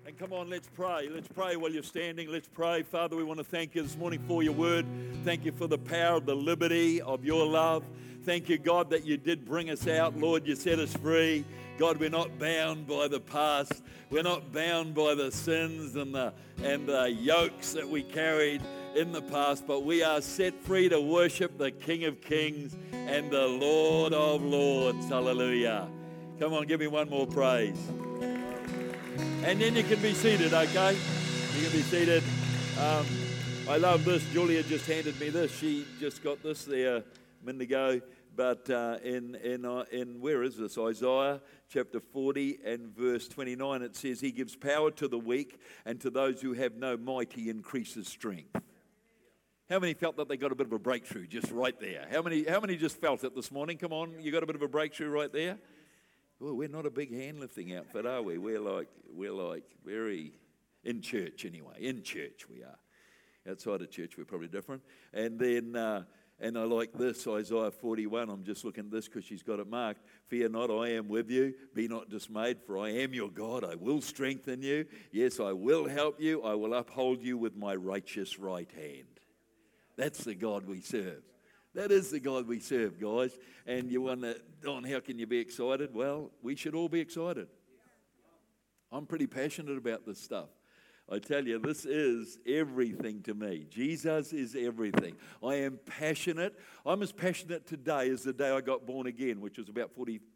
And come on, let's pray. Let's pray while you're standing. Let's pray. Father, we want to thank you this morning for your word. Thank you for the power, the liberty of your love. Thank you, God, that you did bring us out. Lord, you set us free. God, we're not bound by the past. We're not bound by the sins and the yokes that we carried in the past, but we are set free to worship the King of Kings and the Lord of Lords. Hallelujah. Come on, give me one more praise. And then you can be seated, okay? You can be seated. I love this. Julia just handed me this. She just got this there a minute ago. But in where is this? Isaiah chapter 40 and verse 29, it says, He gives power to the weak, and to those who have no might, He increases strength. How many felt that they got a bit of a breakthrough just right there? How many just felt it this morning? Come on, you got a bit of a breakthrough right there? Well, we're not a big hand lifting outfit, are we? We're like very in church anyway. In church we are. Outside of church we're probably different. And then and I like this, Isaiah 41. I'm just looking at this because she's got it marked. Fear not, I am with you. Be not dismayed, for I am your God. I will strengthen you. Yes, I will help you. I will uphold you with my righteous right hand. That's the God we serve. That is the God we serve, guys. And you wonder, Don, how can you be excited? Well, we should all be excited. I'm pretty passionate about this stuff. I tell you, this is everything to me. Jesus is everything. I am passionate. I'm as passionate today as the day I got born again, which was about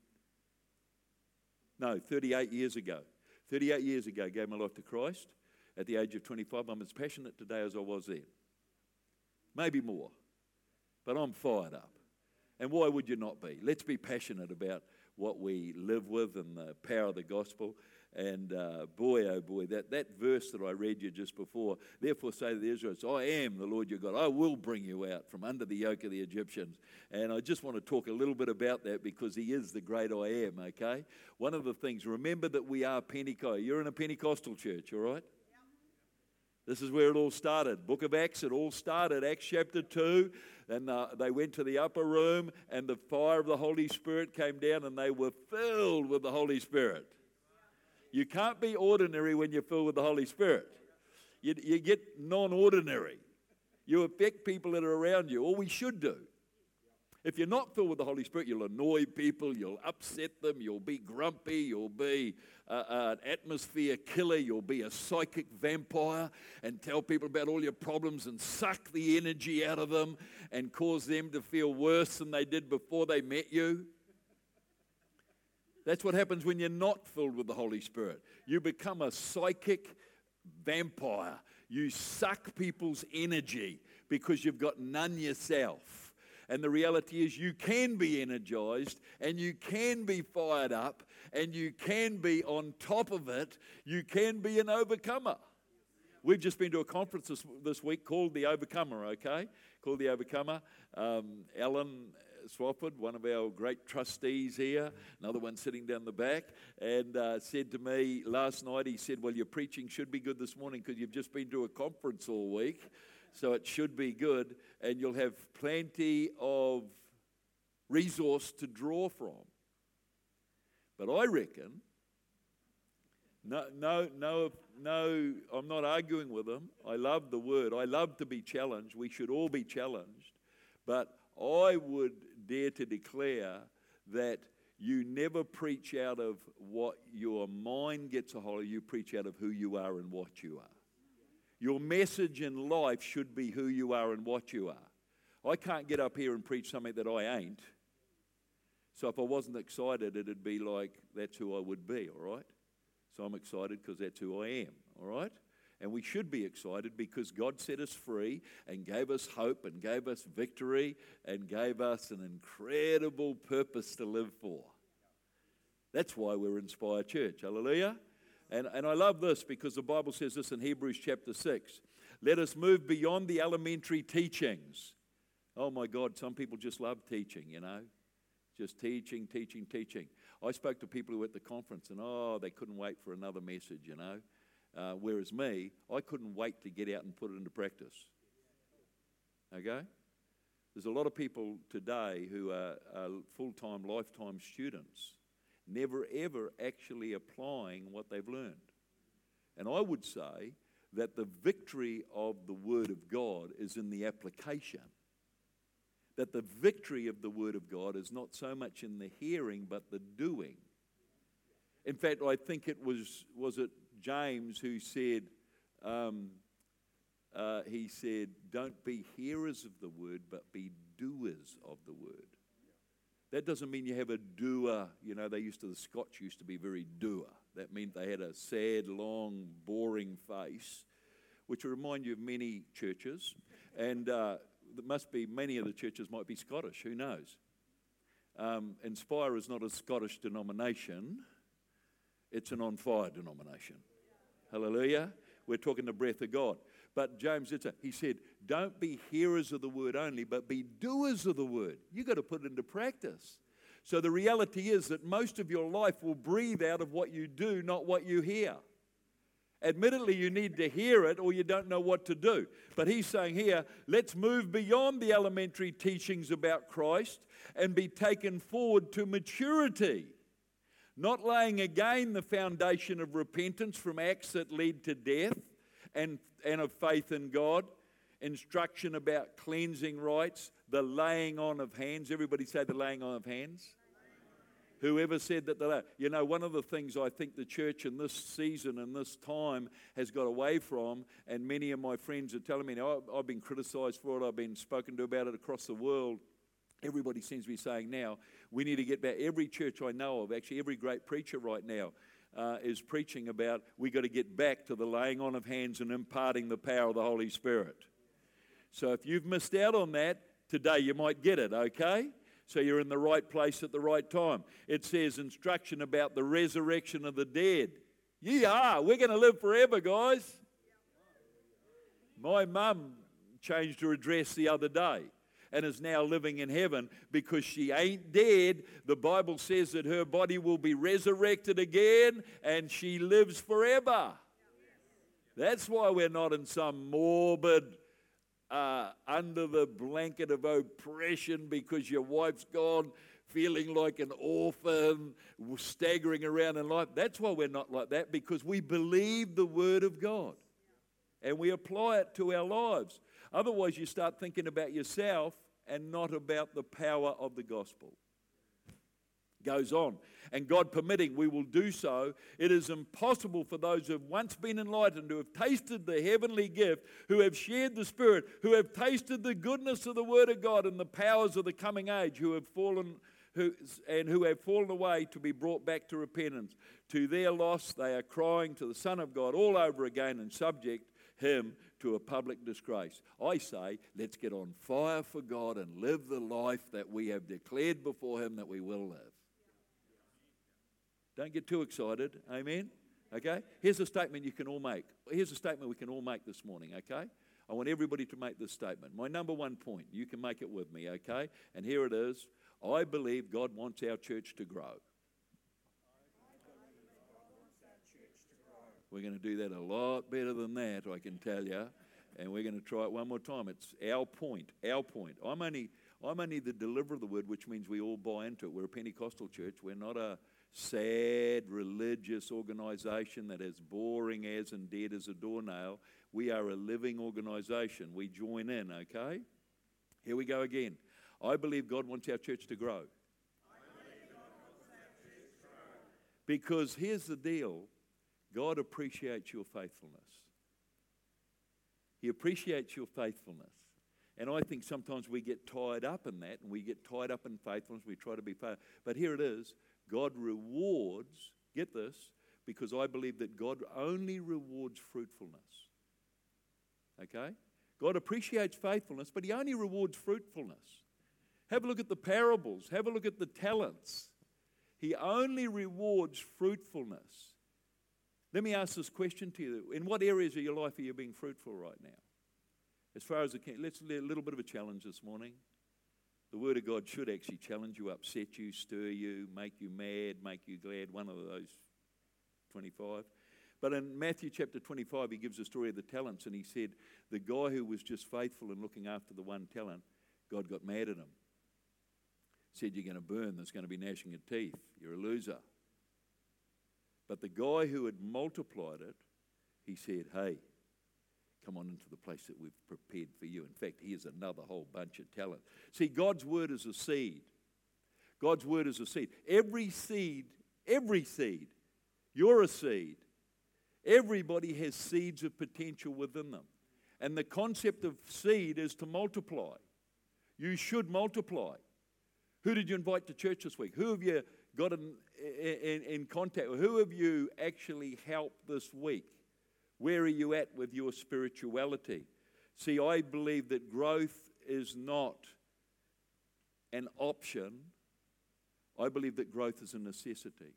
38 years ago. 38 years ago, I gave my life to Christ at the age of 25. I'm as passionate today as I was then. Maybe more. But I'm fired up. And why would you not be? Let's be passionate about what we live with and the power of the gospel. And boy, oh boy, that verse that I read you just before, therefore say to the Israelites, I am the Lord your God. I will bring you out from under the yoke of the Egyptians. And I just want to talk a little bit about that because he is the great I am, okay? One of the things, remember that we are Pentecost. You're in a Pentecostal church, all right? This is where it all started. Book of Acts, it all started. Acts chapter 2. And they went to the upper room and the fire of the Holy Spirit came down and they were filled with the Holy Spirit. You can't be ordinary when you're filled with the Holy Spirit. You get non-ordinary. You affect people that are around you, or we should do. If you're not filled with the Holy Spirit, you'll annoy people, you'll upset them, you'll be grumpy, you'll be an atmosphere killer, you'll be a psychic vampire and tell people about all your problems and suck the energy out of them and cause them to feel worse than they did before they met you. That's what happens when you're not filled with the Holy Spirit. You become a psychic vampire. You suck people's energy because you've got none yourself. And the reality is you can be energized and you can be fired up and you can be on top of it. You can be an overcomer. We've just been to a conference this week called The Overcomer, okay? Called The Overcomer. Alan Swafford, one of our great trustees here, another one sitting down the back, and said to me last night, he said, well, your preaching should be good this morning because you've just been to a conference all week. So it should be good, and you'll have plenty of resource to draw from. But I reckon, no, I'm not arguing with them. I love the word. I love to be challenged. We should all be challenged. But I would dare to declare that you never preach out of what your mind gets a hold of. You preach out of who you are and what you are. Your message in life should be who you are and what you are. I can't get up here and preach something that I ain't. So if I wasn't excited, it'd be like, that's who I would be, all right? So I'm excited because that's who I am, all right? And we should be excited because God set us free and gave us hope and gave us victory and gave us an incredible purpose to live for. That's why we're Inspire Church, hallelujah? And I love this because the Bible says this in Hebrews chapter 6. Let us move beyond the elementary teachings. Oh my God, some people just love teaching, you know. Just teaching. I spoke to people who were at the conference and they couldn't wait for another message, you know. Whereas me, I couldn't wait to get out and put it into practice. Okay? There's a lot of people today who are full-time, lifetime students, never ever actually applying what they've learned. And I would say that the victory of the Word of God is in the application. That the victory of the Word of God is not so much in the hearing, but the doing. In fact, I think it was it James who said, he said, don't be hearers of the Word, but be doers of the Word. That doesn't mean you have a doer. You know, the Scotch used to be very doer. That meant they had a sad, long, boring face, which will remind you of many churches. And there must be, many of the churches might be Scottish, who knows? Inspire is not a Scottish denomination. It's an on-fire denomination. Hallelujah. We're talking the breath of God. But James, he said, don't be hearers of the word only, but be doers of the word. You've got to put it into practice. So the reality is that most of your life will breathe out of what you do, not what you hear. Admittedly, you need to hear it or you don't know what to do. But he's saying here, let's move beyond the elementary teachings about Christ and be taken forward to maturity. Not laying again the foundation of repentance from acts that lead to death and of faith in God, instruction about cleansing rites, the laying on of hands. Everybody say the laying on of hands. Whoever said that, you know, one of the things I think the church in this season and this time has got away from, and many of my friends are telling me, now, I've been criticised for it, I've been spoken to about it across the world. Everybody seems to be saying now, we need to get back. Every church I know of, actually every great preacher right now, is preaching about we got to get back to the laying on of hands and imparting the power of the Holy Spirit. So if you've missed out on that, today you might get it, okay? So you're in the right place at the right time. It says instruction about the resurrection of the dead. Yeah, we're going to live forever, guys. My mum changed her address the other day and is now living in heaven because she ain't dead. The Bible says that her body will be resurrected again and she lives forever. That's why we're not in some morbid, under the blanket of oppression because your wife's gone, feeling like an orphan, staggering around in life. That's why we're not like that, because we believe the Word of God and we apply it to our lives. Otherwise, you start thinking about yourself and not about the power of the gospel. Goes on. And God permitting, we will do so. It is impossible for those who have once been enlightened, who have tasted the heavenly gift, who have shared the Spirit, who have tasted the goodness of the Word of God and the powers of the coming age, who have fallen away, to be brought back to repentance. To their loss, they are crying to the Son of God all over again and subject him to a public disgrace. I say, let's get on fire for God and live the life that we have declared before him that we will live. Don't get too excited. Amen? Okay? Here's a statement you can all make. Here's a statement we can all make this morning, okay? I want everybody to make this statement. My number one point, you can make it with me, okay? And here it is. I believe God wants our church to grow. We're going to do that a lot better than that, I can tell you. And we're going to try it one more time. It's our point, our point. I'm only the deliverer of the word, which means we all buy into it. We're a Pentecostal church. We're not a sad religious organisation that is boring as and dead as a doornail. We are a living organisation. We join in, okay? Here we go again. I believe God wants our church to grow. Because here's the deal. God appreciates your faithfulness. He appreciates your faithfulness. And I think sometimes we get tied up in that, and we get tied up in faithfulness. We try to be faithful. But here it is. God rewards, get this, because I believe that God only rewards fruitfulness. Okay? God appreciates faithfulness, but he only rewards fruitfulness. Have a look at the parables. Have a look at the talents. He only rewards fruitfulness. Let me ask this question to you. In what areas of your life are you being fruitful right now? As far as let's do a little bit of a challenge this morning. The Word of God should actually challenge you, upset you, stir you, make you mad, make you glad, one of those 25. But in Matthew chapter 25, he gives the story of the talents, and he said the guy who was just faithful in looking after the one talent, God got mad at him. Said, you're going to burn, there's going to be gnashing of teeth, you're a loser. But the guy who had multiplied it He said, hey, come on into the place that we've prepared for you. In fact, here's another whole bunch of talent. See, God's word is a seed. God's word is a seed. Every seed, you're a seed. Everybody has seeds of potential within them. And the concept of seed is to multiply. You should multiply. Who did you invite to church this week? Who have you got in contact with? Who have you actually helped this week? Where are you at with your spirituality? See, I believe that growth is not an option. I believe that growth is a necessity.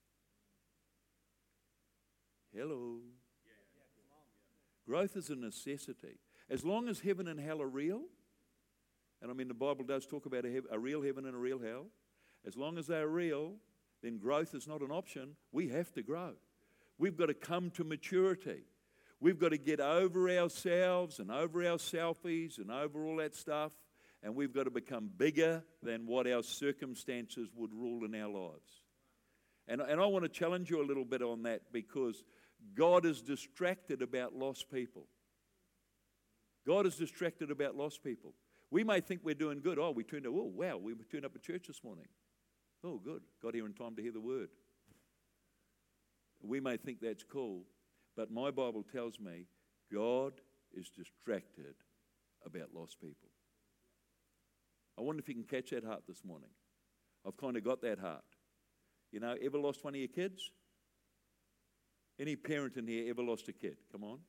Hello. Growth is a necessity. As long as heaven and hell are real, and I mean the Bible does talk about a real heaven and a real hell, as long as they're real, then growth is not an option. We have to grow. We've got to come to maturity. We've got to get over ourselves and over our selfies and over all that stuff, and we've got to become bigger than what our circumstances would rule in our lives. And I want to challenge you a little bit on that, because God is distracted about lost people. God is distracted about lost people. We may think we're doing good. Oh, we turned up at church this morning. Oh, good. Got here in time to hear the word. We may think that's cool, but my Bible tells me God is distracted about lost people. I wonder if you can catch that heart this morning. I've kind of got that heart. You know, ever lost one of your kids? Any parent in here ever lost a kid? Come on.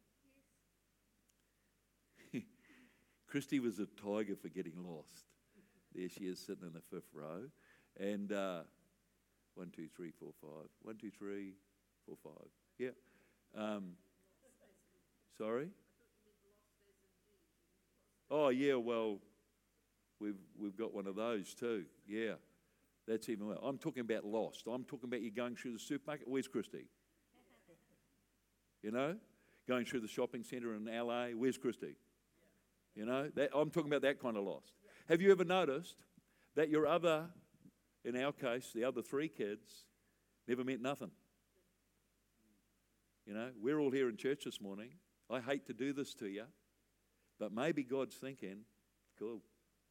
Yes. Christy was a tiger for getting lost. There she is sitting in the fifth row. And 1, 2, 3, 4, 5. 1, 2, 3, 4, 5. Yeah. Sorry? Oh, yeah, well, we've got one of those too. Yeah. That's even well. I'm talking about lost. I'm talking about you going through the supermarket. Where's Christy? You know, going through the shopping centre in LA. Where's Christy? You know, I'm talking about that kind of lost. Have you ever noticed that your other, in our case, the other 3 kids, never meant nothing? You know, we're all here in church this morning. I hate to do this to you, but maybe God's thinking, cool.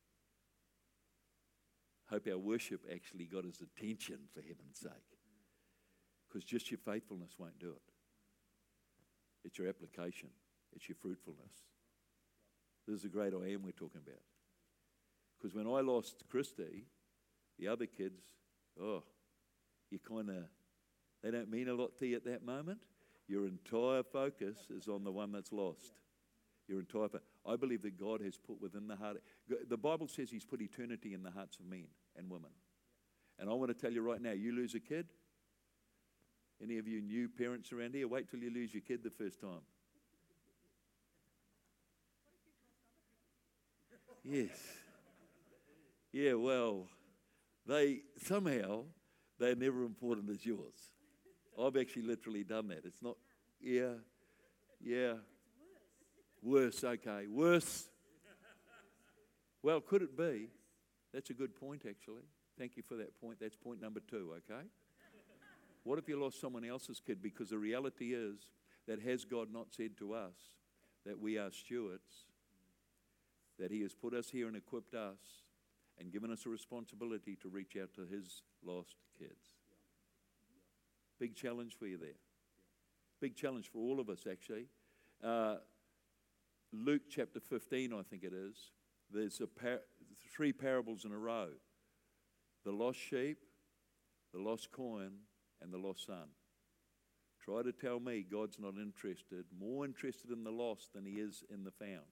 Hope our worship actually got his attention, for heaven's sake. Because just your faithfulness won't do it. It's your application. It's your fruitfulness. This is the great I am we're talking about. Because when I lost Christy, the other kids, you kind of, they don't mean a lot to you at that moment. Your entire focus is on the one that's lost. I believe that God has put within the heart. The Bible says he's put eternity in the hearts of men and women. And I want to tell you right now, you lose a kid. Any of you new parents around here, wait till you lose your kid the first time. Yes. Yeah, well, they're never important as yours. I've actually literally done that. It's not, yeah. Worse, okay. Worse. Well, could it be? That's a good point, actually. Thank you for that point. That's point number 2, okay? What if you lost someone else's kid? Because the reality is that has God not said to us that we are stewards, that he has put us here and equipped us and given us a responsibility to reach out to his lost kids? Big challenge for you there. Big challenge for all of us, actually. Luke chapter 15, I think it is. There's 3 parables in a row. The lost sheep, the lost coin, and the lost son. Try to tell me God's not more interested in the lost than he is in the found.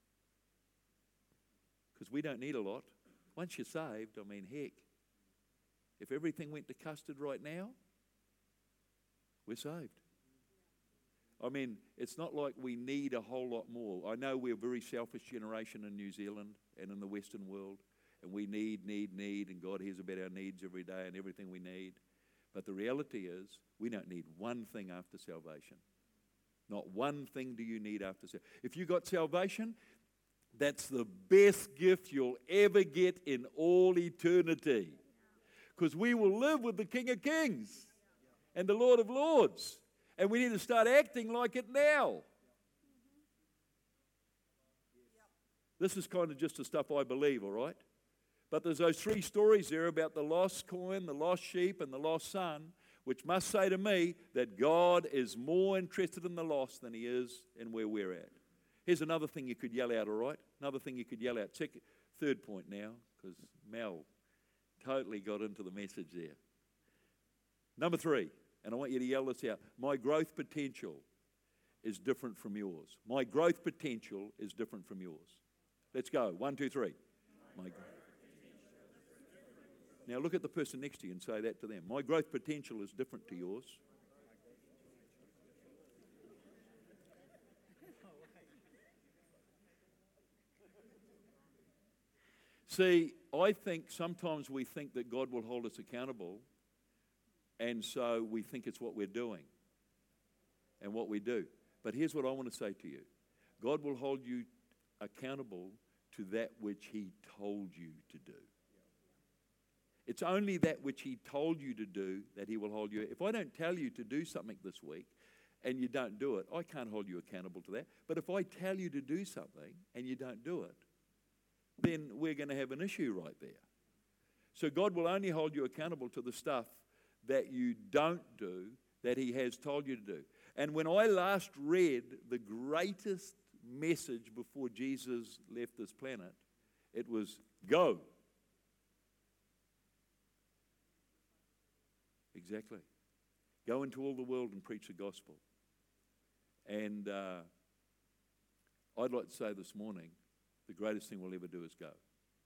Because we don't need a lot. Once you're saved, I mean, heck, if everything went to custard right now, we're saved. I mean, it's not like we need a whole lot more. I know we're a very selfish generation in New Zealand and in the Western world, and we need, and God hears about our needs every day and everything we need. But the reality is, we don't need one thing after salvation. Not one thing do you need after salvation. If you got salvation, that's the best gift you'll ever get in all eternity. Because we will live with the King of Kings and the Lord of Lords. And we need to start acting like it now. This is kind of just the stuff I believe, all right? But there's those 3 stories there about the lost coin, the lost sheep, and the lost son, which must say to me that God is more interested in the lost than he is in where we're at. Here's another thing you could yell out, all right? Another thing you could yell out. Third point now, because Mel totally got into the message there. Number 3, and I want you to yell this out. My growth potential is different from yours. My growth potential is different from yours. Let's go. 1, 2, 3. My growth. Now look at the person next to you and say that to them. My growth potential is different to yours. See, I think sometimes we think that God will hold us accountable, and so we think it's what we're doing and what we do. But here's what I want to say to you. God will hold you accountable to that which he told you to do. It's only that which he told you to do that he will hold you. If I don't tell you to do something this week and you don't do it, I can't hold you accountable to that. But if I tell you to do something and you don't do it, then we're going to have an issue right there. So God will only hold you accountable to the stuff that you don't do that he has told you to do. And when I last read the greatest message before Jesus left this planet, it was go. Exactly. Go into all the world and preach the gospel. And I'd like to say this morning, the greatest thing we'll ever do is go.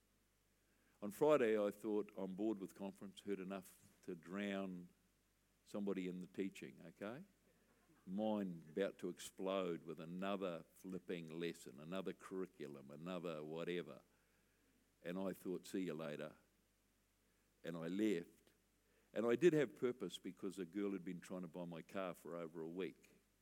On Friday, I thought, I'm bored with conference, heard enough to drown somebody in the teaching, okay? Mind about to explode with another flipping lesson, another curriculum, another whatever. And I thought, see you later. And I left. And I did have purpose because a girl had been trying to buy my car for over a week.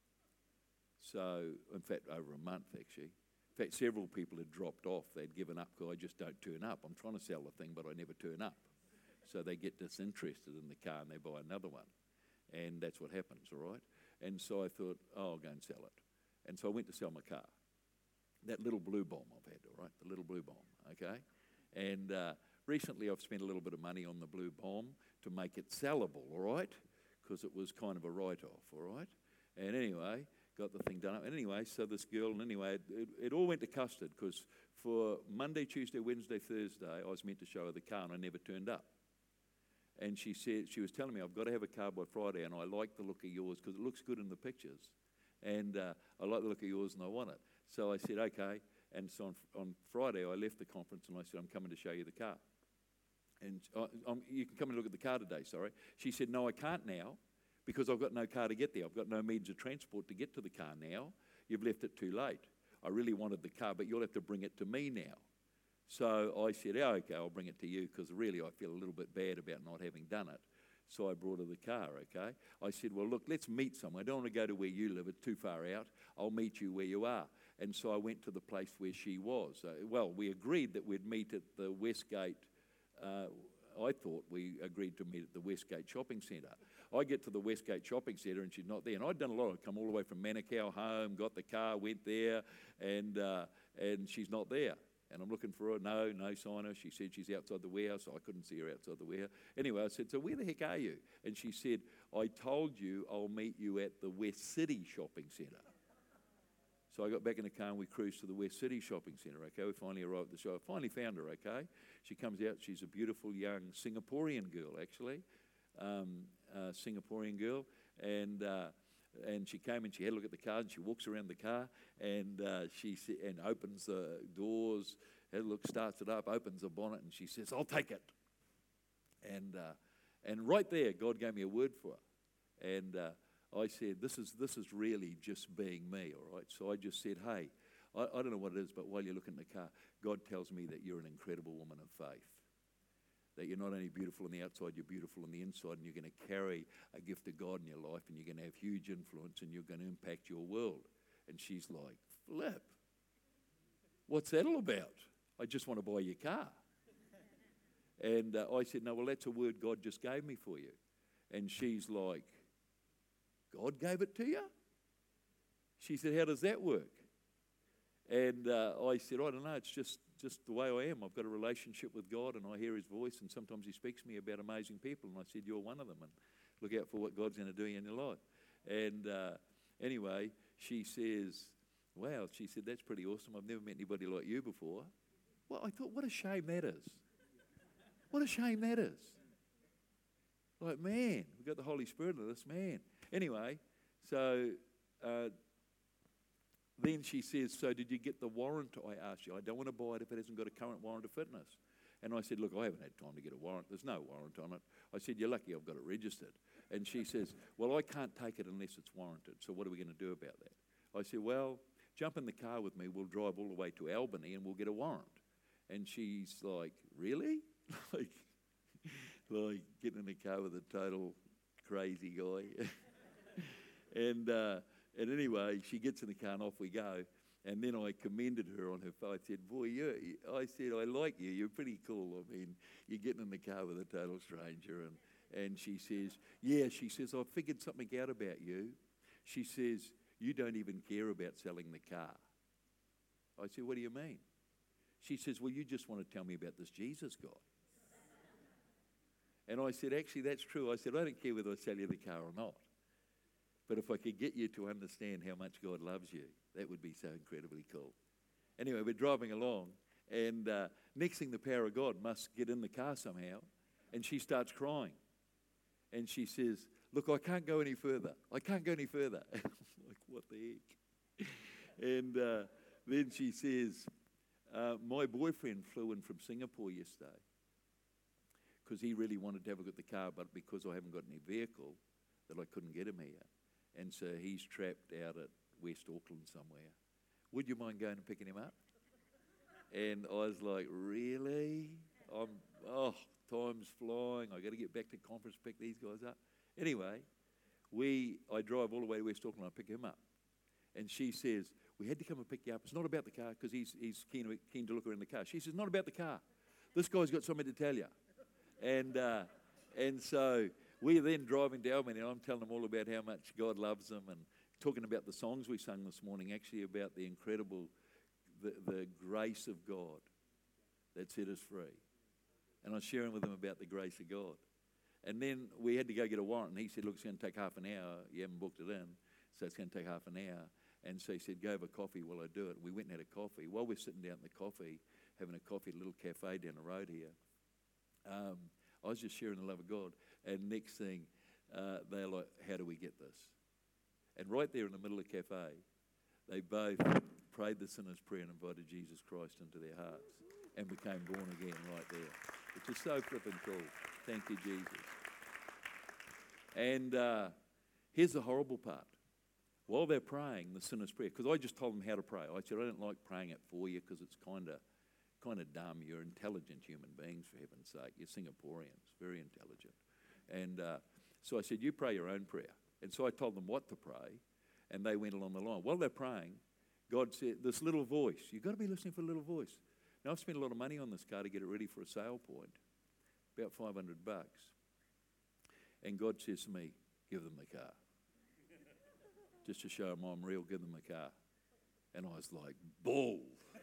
So, in fact, over a month, actually. In fact, several people had dropped off. They'd given up because I just don't turn up. I'm trying to sell the thing, but I never turn up. So they get disinterested in the car and they buy another one. And that's what happens, all right? And so I thought, oh, I'll go and sell it. And so I went to sell my car. That little blue bomb I've had, all right? The little blue bomb, okay? And recently I've spent a little bit of money on the blue bomb to make it sellable, all right? Because it was kind of a write-off, all right? And anyway, got the thing done up. And anyway, so this girl, and anyway, it all went to custard because for Monday, Tuesday, Wednesday, Thursday, I was meant to show her the car and I never turned up. And she said, she was telling me, I've got to have a car by Friday and I like the look of yours because it looks good in the pictures. And I like the look of yours and I want it. So I said, okay. And so on Friday, I left the conference and I said, I'm coming to show you the car. And you can come and look at the car today, sorry. She said, no, I can't now because I've got no car to get there. I've got no means of transport to get to the car now. You've left it too late. I really wanted the car, but you'll have to bring it to me now. So I said, oh, okay, I'll bring it to you because really I feel a little bit bad about not having done it. So I brought her the car, okay? I said, well, look, let's meet somewhere. I don't want to go to where you live. It's too far out. I'll meet you where you are. And so I went to the place where she was. Well, we agreed that we'd meet at the Westgate. I thought we agreed to meet at the Westgate Shopping Centre. I get to the Westgate Shopping Centre and she's not there. And I'd done a lot. I'd come all the way from Manukau home, got the car, went there, and she's not there. And I'm looking for her. No sign of her. She said she's outside the warehouse. So I couldn't see her outside the warehouse. Anyway, I said, so where the heck are you? And she said, I told you I'll meet you at the West City Shopping Centre. So I got back in the car and we cruised to the West City Shopping Centre, okay? We finally arrived at the show. I finally found her, okay? She comes out. She's a beautiful young Singaporean girl, actually. Singaporean girl. And she came and she had a look at the car and she walks around the car and she opens the doors, had a look, starts it up, opens the bonnet and she says, I'll take it. And right there, God gave me a word for her. And I said, this is really just being me, all right? So I just said, hey, I don't know what it is, but while you're looking at the car, God tells me that you're an incredible woman of faith. That you're not only beautiful on the outside, you're beautiful on the inside, and you're going to carry a gift of God in your life, and you're going to have huge influence, and you're going to impact your world. And she's like, flip. What's that all about? I just want to buy your car. And I said, no, well, that's a word God just gave me for you. And she's like, God gave it to you? She said, how does that work? And I said, I don't know, it's just the way I am. I've got a relationship with God and I hear his voice and sometimes he speaks to me about amazing people. And I said, you're one of them and look out for what God's going to do in your life. And anyway, she says, wow, she said, that's pretty awesome. I've never met anybody like you before. Well, I thought, what a shame that is. What a shame that is. Like, man, we've got the Holy Spirit in us, man. Anyway, so then she says, so did you get the warrant? I asked you. I don't want to buy it if it hasn't got a current warrant of fitness. And I said, look, I haven't had time to get a warrant. There's no warrant on it. I said, you're lucky I've got it registered. And she says, well, I can't take it unless it's warranted. So what are we going to do about that? I said, well, jump in the car with me. We'll drive all the way to Albany and we'll get a warrant. And she's like, really? like getting in the car with a total crazy guy. And anyway, she gets in the car and off we go. And then I commended her on her phone. I said, boy, I like you. You're pretty cool. I mean, you're getting in the car with a total stranger. And she says, yeah, she says, I've figured something out about you. She says, you don't even care about selling the car. I said, what do you mean? She says, well, you just want to tell me about this Jesus guy. And I said, actually, that's true. I said, I don't care whether I sell you the car or not. But if I could get you to understand how much God loves you, that would be so incredibly cool. Anyway, we're driving along, and next thing, the power of God must get in the car somehow, and she starts crying. And she says, look, I can't go any further. I can't go any further. I'm like, what the heck? And then she says, my boyfriend flew in from Singapore yesterday because he really wanted to have a look at the car, but because I haven't got any vehicle, that I couldn't get him here. And so he's trapped out at West Auckland somewhere. Would you mind going and picking him up? And I was like, really? Time's flying. I got to get back to conference, pick these guys up. Anyway, I drive all the way to West Auckland. I pick him up. And she says, we had to come and pick you up. It's not about the car because he's keen to look around the car. She says, not about the car. This guy's got something to tell you. And so we're then driving to Albany, and I'm telling them all about how much God loves them and talking about the songs we sang this morning, actually about the incredible, the grace of God that set us free. And I was sharing with them about the grace of God. And then we had to go get a warrant, and he said, look, it's going to take half an hour. You haven't booked it in, so it's going to take half an hour. And so he said, go have a coffee while I do it. And we went and had a coffee. While we're sitting down in the coffee, having a coffee at a little cafe down the road here, I was just sharing the love of God. And next thing, they're like, how do we get this? And right there in the middle of the cafe, they both prayed the sinner's prayer and invited Jesus Christ into their hearts and became born again right there, which is so flippin' cool. Thank you, Jesus. And here's the horrible part. While they're praying the sinner's prayer, because I just told them how to pray. I said, I don't like praying it for you because it's kind of dumb. You're intelligent human beings, for heaven's sake. You're Singaporeans, very intelligent. And so I said, you pray your own prayer. And so I told them what to pray, and they went along the line. While they're praying, God said, this little voice, you've got to be listening for a little voice. Now, I've spent a lot of money on this car to get it ready for a sale point, about $500. And God says to me, give them the car. Just to show them I'm real, give them the car. And I was like, bull.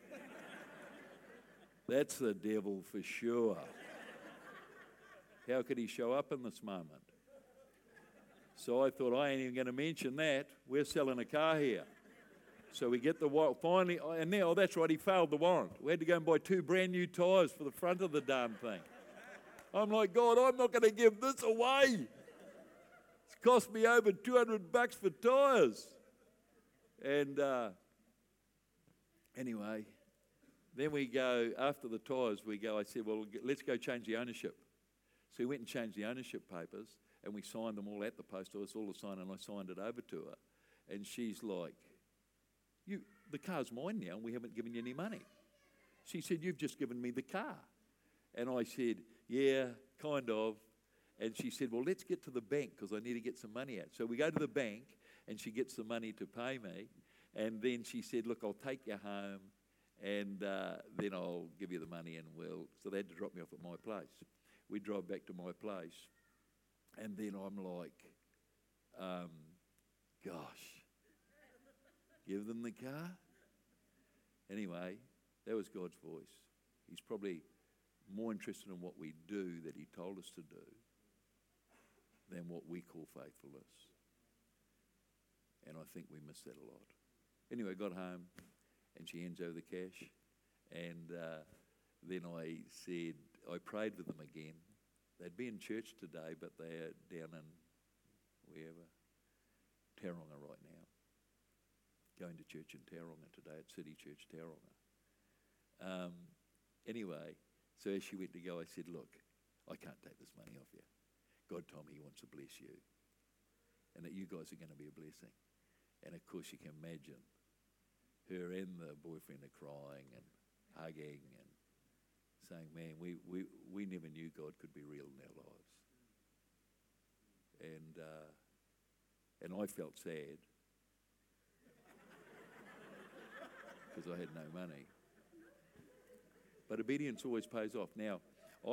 That's the devil for sure. How could he show up in this moment? So I thought, I ain't even going to mention that. We're selling a car here. So we get the warrant. Finally, and now, that's right, he failed the warrant. We had to go and buy 2 brand new tyres for the front of the damn thing. I'm like, God, I'm not going to give this away. It's cost me over $200 for tyres. And anyway, then we go, after the tyres, I said, well, let's go change the ownership. So we went and changed the ownership papers, and we signed them all at the post office, all the sign, and I signed it over to her. And she's like, the car's mine now, and we haven't given you any money. She said, you've just given me the car. And I said, yeah, kind of. And she said, well, let's get to the bank because I need to get some money out. So we go to the bank, and she gets the money to pay me. And then she said, look, I'll take you home, and then I'll give you the money, and so they had to drop me off at my place. We drive back to my place, and then I'm like, Gosh. Give them the car? Anyway, that was God's voice. He's probably more interested in what we do that he told us to do than what we call faithfulness. And I think we miss that a lot. Anyway, I got home and she hands over the cash. And then I prayed with them again. They'd be in church today, but they're down in wherever, Tauranga right now. Going to church in Tauranga today at City Church Tauranga. Anyway, so as she went to go, I said, look, I can't take this money off you. God told me he wants to bless you and that you guys are going to be a blessing. And of course you can imagine her and the boyfriend are crying and hugging and saying, man, we never knew God could be real in our lives. And I felt sad because I had no money. But obedience always pays off. Now, I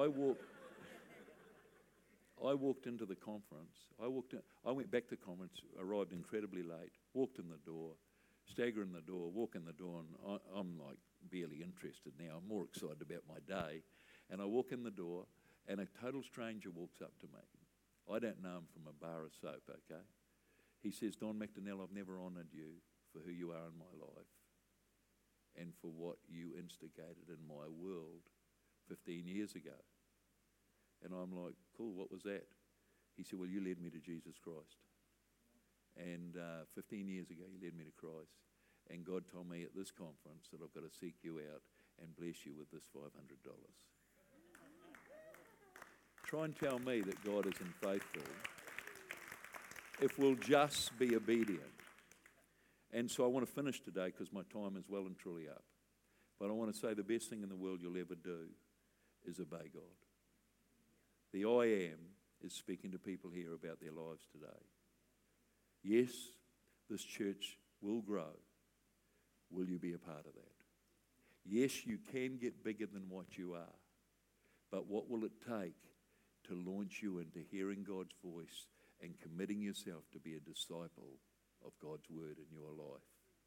walked into the conference. I went back to the conference, arrived incredibly late, walked in the door, stagger in the door, walk in the door, and I'm like barely interested now. I'm more excited about my day. And I walk in the door, and a total stranger walks up to me. I don't know him from a bar of soap, okay? He says, Don McDonnell, I've never honoured you for who you are in my life and for what you instigated in my world 15 years ago. And I'm like, cool, what was that? He said, well, you led me to Jesus Christ. And 15 years ago, you led me to Christ. And God told me at this conference that I've got to seek you out and bless you with this $500. Try and tell me that God isn't faithful if we'll just be obedient. And so I want to finish today because my time is well and truly up. But I want to say the best thing in the world you'll ever do is obey God. The I Am is speaking to people here about their lives today. Yes, this church will grow. Will you be a part of that? Yes, you can get bigger than what you are. But what will it take to launch you into hearing God's voice and committing yourself to be a disciple of God's word in your life?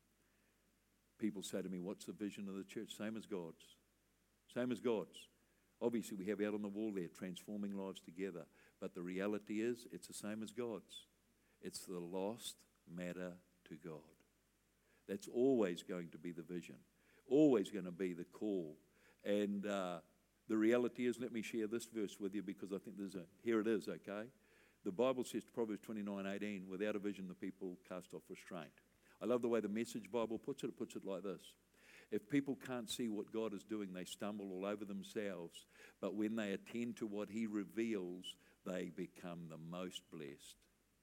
People say to me, what's the vision of the church? Same as God's. Same as God's. Obviously, we have out on the wall there, transforming lives together. But the reality is, it's the same as God's. It's the lost matter to God. That's always going to be the vision. Always going to be the call. And the reality is, let me share this verse with you because I think here it is, okay? The Bible says, Proverbs 29:18, without a vision, the people cast off restraint. I love the way the Message Bible puts it. It puts it like this. If people can't see what God is doing, they stumble all over themselves. But when they attend to what he reveals, they become the most blessed.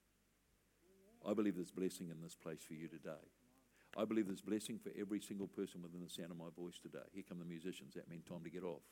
I believe there's blessing in this place for you today. I believe there's blessing for every single person within the sound of my voice today. Here come the musicians. That means time to get off.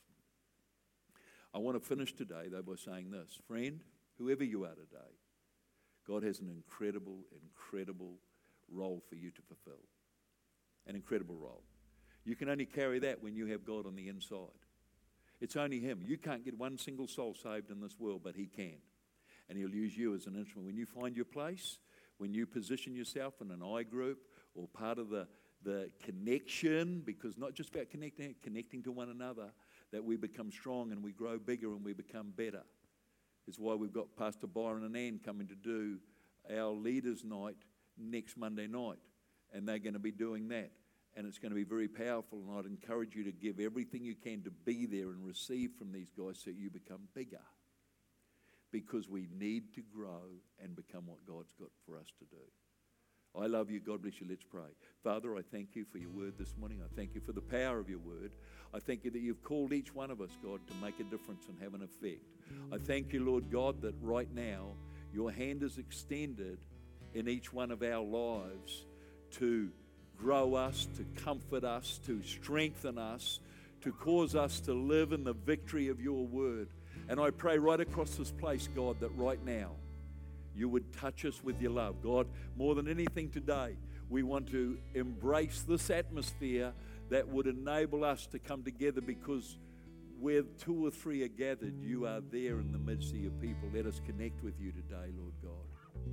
I want to finish today, though, by saying this. Friend, whoever you are today, God has an incredible, incredible role for you to fulfill. An incredible role. You can only carry that when you have God on the inside. It's only him. You can't get one single soul saved in this world, but he can. And he'll use you as an instrument. When you find your place, when you position yourself in an I group or part of the connection, because not just about connecting to one another, that we become strong and we grow bigger and we become better. It's why we've got Pastor Byron and Ann coming to do our leaders' night next Monday night. And they're going to be doing that. And it's going to be very powerful. And I'd encourage you to give everything you can to be there and receive from these guys so you become bigger. Because we need to grow and become what God's got for us to do. I love you. God bless you. Let's pray. Father, I thank you for your word this morning. I thank you for the power of your word. I thank you that you've called each one of us, God, to make a difference and have an effect. I thank you, Lord God, that right now your hand is extended in each one of our lives to grow us, to comfort us, to strengthen us, to cause us to live in the victory of your word. And I pray right across this place, God, that right now you would touch us with your love. God, more than anything today, we want to embrace this atmosphere that would enable us to come together, because where two or three are gathered, you are there in the midst of your people. Let us connect with you today, Lord God.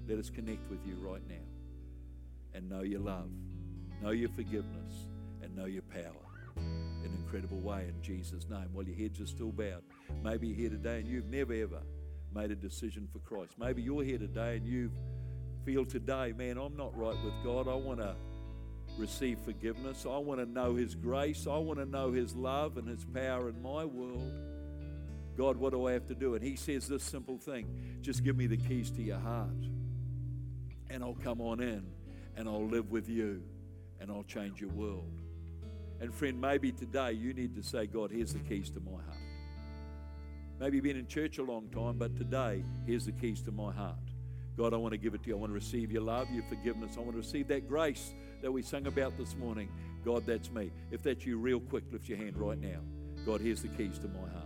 let us connect with you right now and know your love, know your forgiveness, and know your power in an incredible way in Jesus' name. While your heads are still bowed, maybe you're here today and you've never ever made a decision for Christ. Maybe you're here today and you feel today, man, I'm not right with God. I want to receive forgiveness. I want to know His grace. I want to know His love and His power in my world. God, what do I have to do? And He says this simple thing: just give me the keys to your heart, and I'll come on in, and I'll live with you, and I'll change your world. And friend, maybe today you need to say, God, here's the keys to my heart. Maybe you've been in church a long time, but today, here's the keys to my heart. God, I want to give it to you. I want to receive your love, your forgiveness. I want to receive that grace that we sang about this morning. God, that's me. If that's you, real quick, lift your hand right now. God, here's the keys to my heart.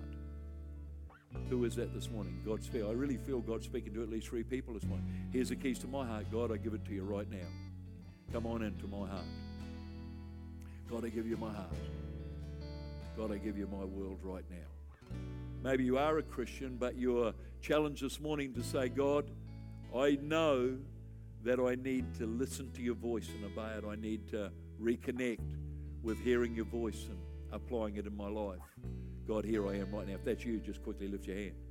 Who is that this morning? God's speaking. I really feel God speaking to at least 3 people this morning. Here's the keys to my heart. God, I give it to you right now. Come on into my heart. God, I give you my heart. God, I give you my world right now. Maybe you are a Christian, but you're challenged this morning to say, God, I know that I need to listen to your voice and obey it. I need to reconnect with hearing your voice and applying it in my life. God, here I am right now. If that's you, just quickly lift your hand.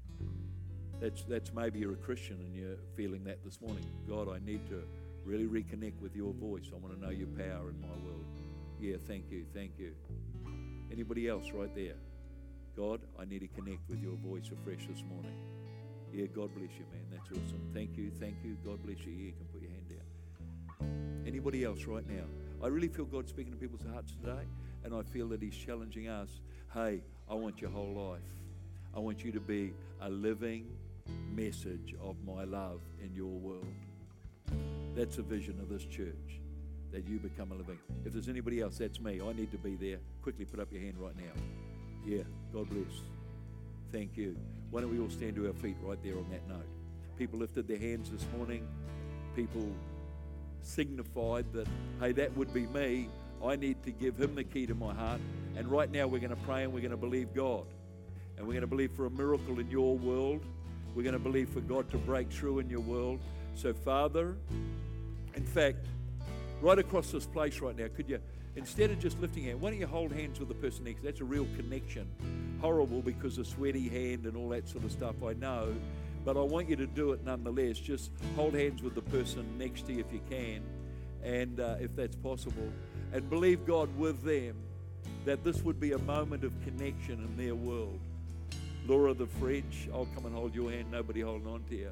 That's maybe you're a Christian and you're feeling that this morning. God, I need to really reconnect with your voice. I want to know your power in my world. Yeah, thank you, thank you. Anybody else right there? God, I need to connect with your voice afresh this morning. Yeah, God bless you, man. That's awesome. Thank you, thank you. God bless you. Yeah, you can put your hand down. Anybody else right now? I really feel God speaking to people's hearts today, and I feel that He's challenging us. Hey, I want your whole life. I want you to be a living message of my love in your world. That's a vision of this church, that you become a living. If there's anybody else, that's me. I need to be there. Quickly put up your hand right now. Yeah, God bless. Thank you. Why don't we all stand to our feet right there on that note? People lifted their hands this morning. People signified that, hey, that would be me. I need to give Him the key to my heart. And right now we're going to pray and we're going to believe God. And we're going to believe for a miracle in your world. We're going to believe for God to break through in your world. So, Father, in fact, right across this place right now, could you, instead of just lifting hand, why don't you hold hands with the person next? That's a real connection. Horrible because of sweaty hand and all that sort of stuff, I know. But I want you to do it nonetheless. Just hold hands with the person next to you if you can, and if that's possible. And believe God with them that this would be a moment of connection in their world. Laura the French, I'll come and hold your hand, nobody holding on to you.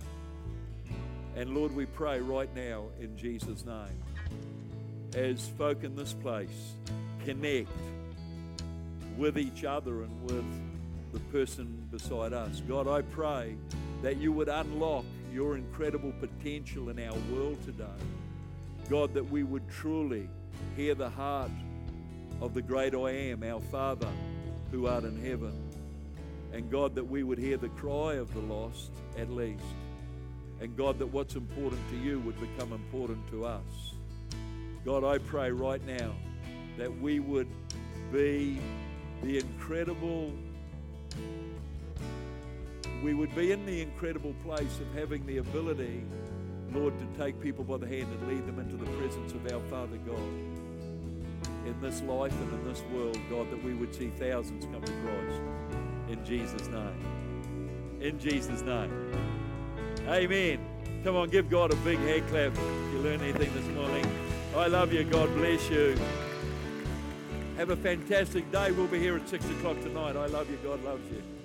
And Lord, we pray right now in Jesus' name, as folk in this place connect with each other and with the person beside us. God, I pray that you would unlock your incredible potential in our world today. God, that we would truly hear the heart of the great I am, our Father who art in heaven. And God, that we would hear the cry of the lost at least. And God, that what's important to you would become important to us. God, I pray right now that we would be the incredible, we would be in the incredible place of having the ability, Lord, to take people by the hand and lead them into the presence of our Father God. In this life and in this world, God, that we would see thousands come to Christ. In Jesus' name. In Jesus' name. Amen. Come on, give God a big hand clap if you learned anything this morning. I love you. God bless you. Have a fantastic day. We'll be here at 6 o'clock tonight. I love you. God loves you.